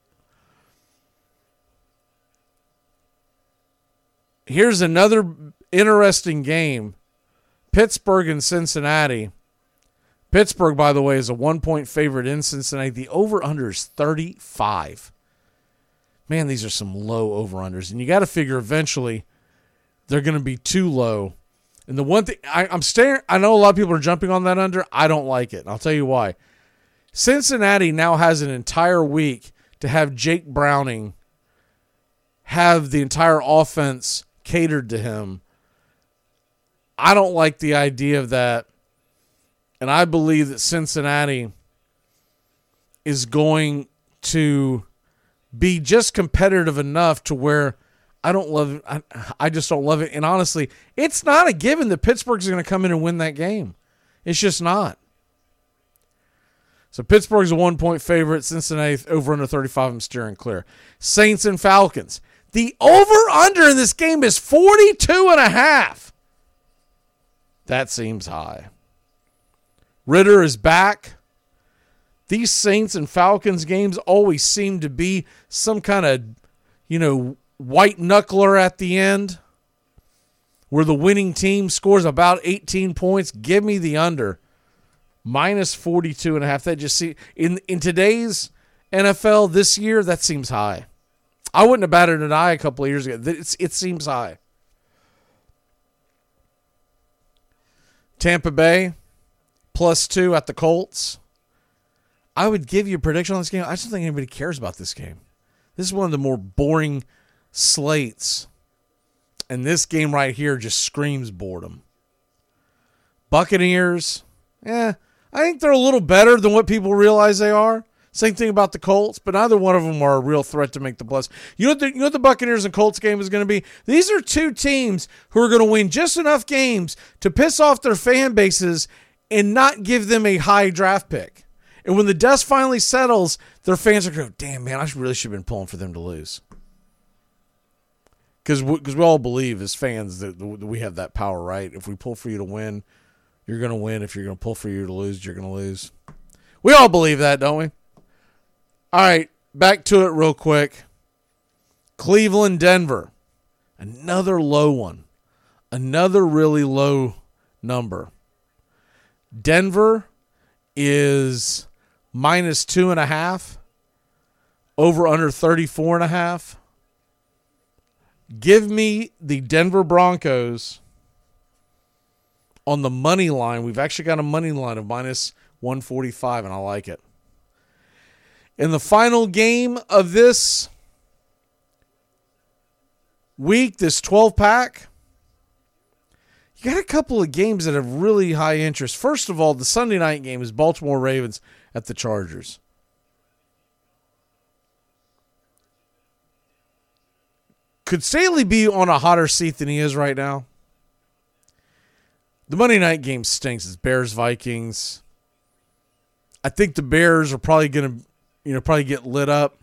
Here's another interesting game. Pittsburgh and Cincinnati. Pittsburgh, by the way, is a one-point favorite in Cincinnati. The over-under is thirty-five. Man, these are some low over-unders. And you got to figure eventually they're going to be too low. And the one thing, I, I'm staring, I know a lot of people are jumping on that under. I don't like it. And I'll tell you why. Cincinnati now has an entire week to have Jake Browning have the entire offense catered to him. I don't like the idea of that. And I believe that Cincinnati is going to be just competitive enough to where I don't love it. I, I just don't love it. And honestly, it's not a given that Pittsburgh's going to come in and win that game. It's just not. So Pittsburgh's a one-point favorite. Cincinnati over under thirty-five. I'm steering clear. Saints and Falcons. The over-under in this game is forty-two and a half. That seems high. Ritter is back. These Saints and Falcons games always seem to be some kind of, you know, white knuckler at the end where the winning team scores about eighteen points. Give me the under. Minus forty-two and a half. That just see in, in today's N F L this year, that seems high. I wouldn't have batted an eye a couple of years ago. It's, it seems high. Tampa Bay, plus two at the Colts. I would give you a prediction on this game. I just don't think anybody cares about this game. This is one of the more boring slates. And this game right here just screams boredom. Buccaneers, eh, I think they're a little better than what people realize they are. Same thing about the Colts, but neither one of them are a real threat to make the plus. You know what the, you know what the Buccaneers and Colts game is going to be? These are two teams who are going to win just enough games to piss off their fan bases and not give them a high draft pick. And when the dust finally settles, their fans are going to go, damn, man, I really should have been pulling for them to lose. Because we, we all believe as fans that we have that power, right? If we pull for you to win, you're going to win. If you're going to pull for you to lose, you're going to lose. We all believe that, don't we? All right, back to it real quick. Cleveland, Denver. Another low one. Another really low number. Denver is minus two and a half. Over under thirty-four and a half. Give me the Denver Broncos on the money line. We've actually got a money line of minus one forty-five, and I like it. In the final game of this week, this twelve-pack, you got a couple of games that have really high interest. First of all, the Sunday night game is Baltimore Ravens at the Chargers. Could Staley be on a hotter seat than he is right now? The Monday night game stinks. It's Bears-Vikings. I think the Bears are probably going to, you know, probably get lit up.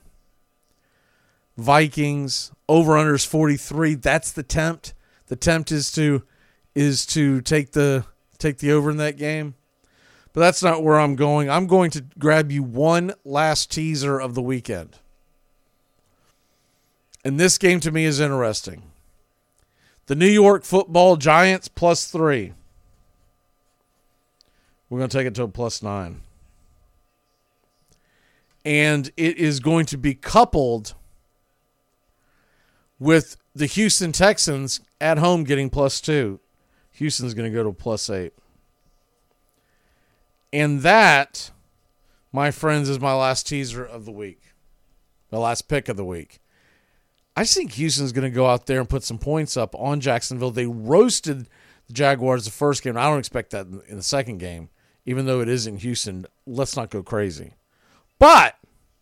Vikings, over-under is forty-three. That's the tempt. The tempt is to is to take the take the over in that game. But that's not where I'm going. I'm going to grab you one last teaser of the weekend. And this game to me is interesting. The New York Football Giants plus three. We're going to take it to a plus nine. And it is going to be coupled with the Houston Texans at home getting plus two. Houston's going to go to plus eight. And that, my friends, is my last teaser of the week. My last pick of the week. I just think Houston's going to go out there and put some points up on Jacksonville. They roasted the Jaguars the first game. I don't expect that in the second game, even though it is in Houston. Let's not go crazy. But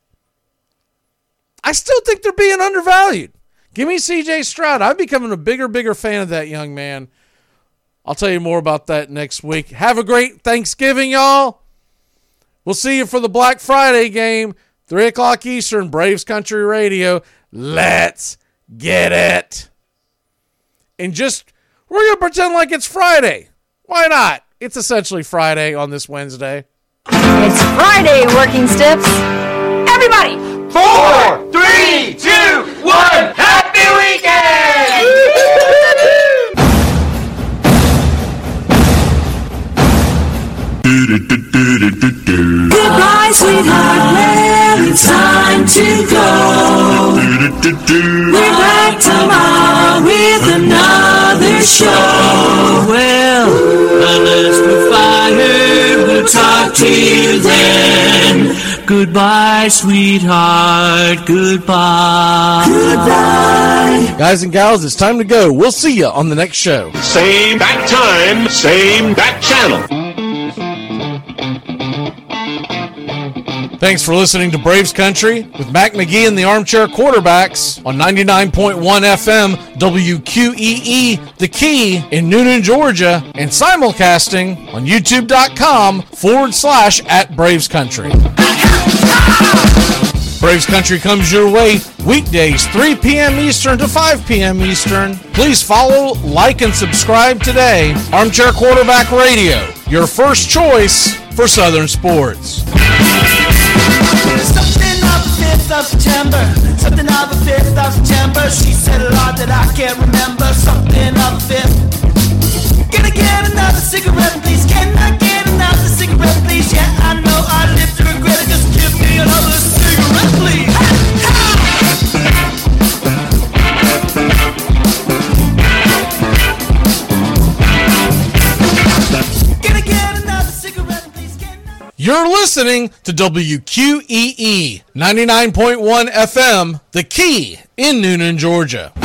I still think they're being undervalued. Give me C J Stroud. I'm becoming a bigger, bigger fan of that young man. I'll tell you more about that next week. Have a great Thanksgiving, y'all. We'll see you for the Black Friday game, three o'clock Eastern, Braves Country Radio. Let's get it. And just, we're going to pretend like it's Friday. Why not? It's essentially Friday on this Wednesday. It's Friday, working stiffs. Everybody! Four, three, two, one, happy weekend! Goodbye, sweetheart, well, it's time to go. We're back tomorrow with another show. Well, unless we're fired, we'll talk to you then. Goodbye, sweetheart, goodbye. Goodbye. Guys and gals, it's time to go. We'll see you on the next show. Same bat time, same bat channel. Thanks for listening to Braves Country with Mac McGee and the Armchair Quarterbacks on ninety-nine point one F M W Q E E, The Key in Noonan, Georgia, and simulcasting on YouTube.com forward slash at Braves Country. Braves Country comes your way weekdays, three p.m. Eastern to five p.m. Eastern. Please follow, like, and subscribe today. Armchair Quarterback Radio, your first choice for Southern sports. Something of the fifth of September, something of the fifth of September. She said a lot that I can't remember. Something of the fifth. Can I get another cigarette, please? Can I get another cigarette, please? Yeah, I know I live to regret it. Just give me another cigarette, please. Ha, ha! Can I get another cigarette, please? Can I... You're listening to W Q E E ninety-nine point one F M, The Key in Noonan, Georgia.